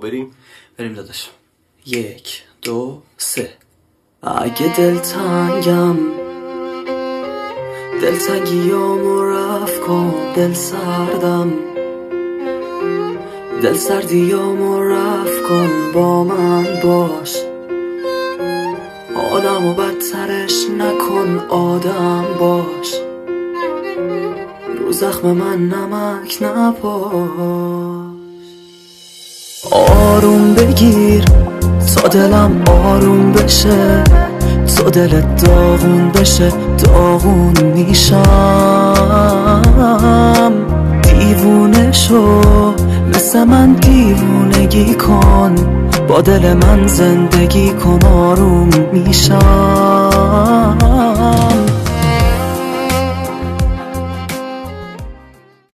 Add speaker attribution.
Speaker 1: بریم
Speaker 2: داداش. 1 2 3. اگه دلتنگم دلتنگیامو رفت کن، دل سردم دل سردیامو رفت کن، با من باش، آدمو بدترش نکن، آدم باش، رو زخم من نمک نپاش. آروم بگیر تا دلم آروم بشه، تا دلت داغون بشه، داغون میشم. دیوونه شو مثل من دیوونگی کن، با دل من زندگی کن، آروم میشم.